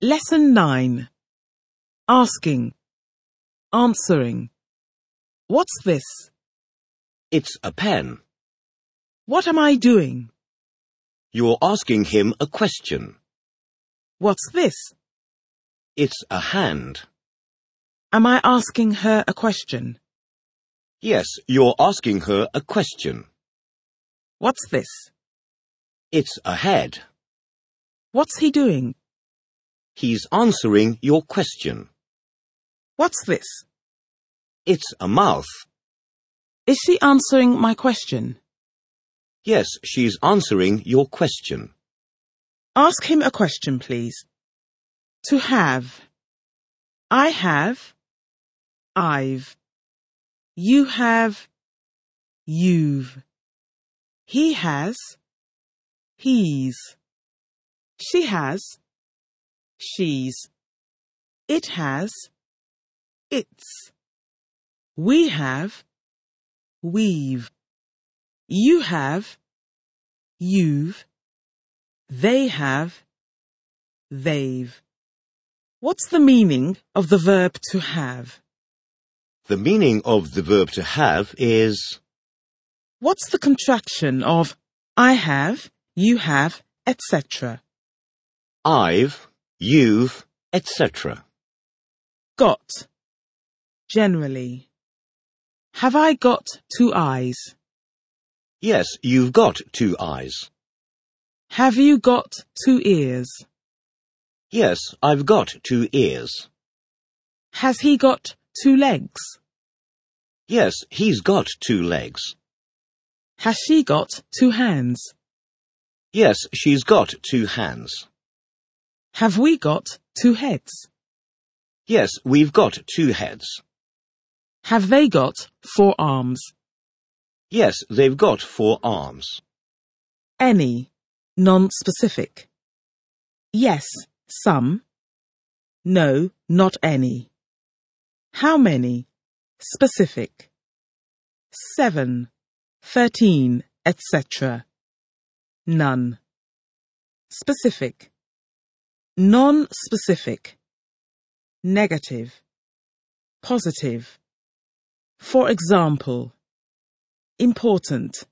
Lesson 9. Asking. Answering. What's this? It's a pen. What am I doing? You're asking him a question. What's this? It's a hand. Am I asking her a question? Yes, you're asking her a question. What's this? It's a head. What's he doing? He's answering your question. What's this? It's a mouth. Is she answering my question? Yes, she's answering your question. Ask him a question, please. To have. I have. I've. You have. You've. He has. He's. She has. She's. It has. It's. We have. We've. You have. You've. They have. They've. What's the meaning of the verb to have? The meaning of the verb to have is... What's the contraction of I have, you have, etc.? I've, you've, etc. Got. Generally. Have I got 2 eyes? Yes, you've got 2 eyes. Have you got 2 ears? Yes, I've got 2 ears. Has he got 2 legs? Yes, he's got 2 legs. Has she got 2 hands? Yes, she's got 2 hands. Have we got 2 heads? Yes, we've got 2 heads. Have they got 4 arms? Yes, they've got 4 arms. Any. Non-specific. Yes, some. No, not any. How many? Specific. 7, 13, etc. None. Specific. Non-specific. Negative. Positive. For example. Important.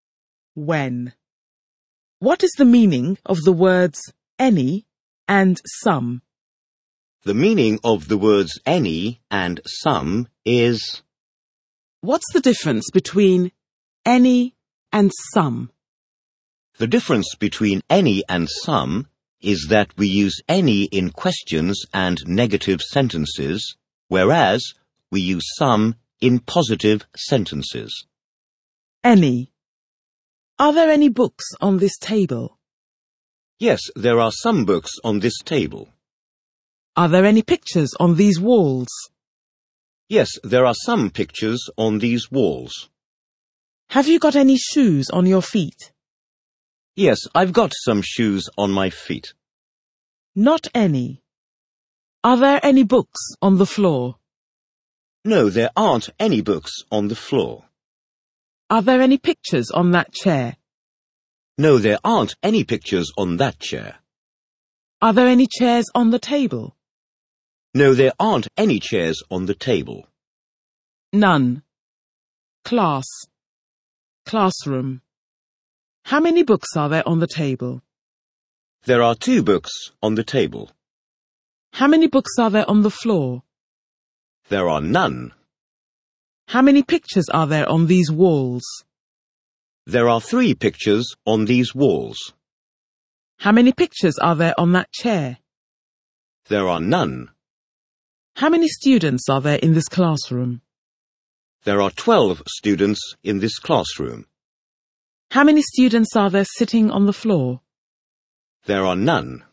When. What is the meaning of the words any and some? The meaning of the words any and some is... What's the difference between any and some? The difference between any and some is that we use any in questions and negative sentences, whereas we use some in positive sentences. Any. Are there any books on this table? Yes, there are some books on this table. Are there any pictures on these walls? Yes, there are some pictures on these walls. Have you got any shoes on your feet? Yes, I've got some shoes on my feet. Not any. Are there any books on the floor? No, there aren't any books on the floor. Are there any pictures on that chair? No, there aren't any pictures on that chair. Are there any chairs on the table? No, there aren't any chairs on the table. None. Class. Classroom. How many books are there on the table? There are 2 books on the table. How many books are there on the floor? There are none. How many pictures are there on these walls? There are 3 pictures on these walls. How many pictures are there on that chair? There are none. How many students are there in this classroom? There are 12 students in this classroom. How many students are there sitting on the floor? There are none.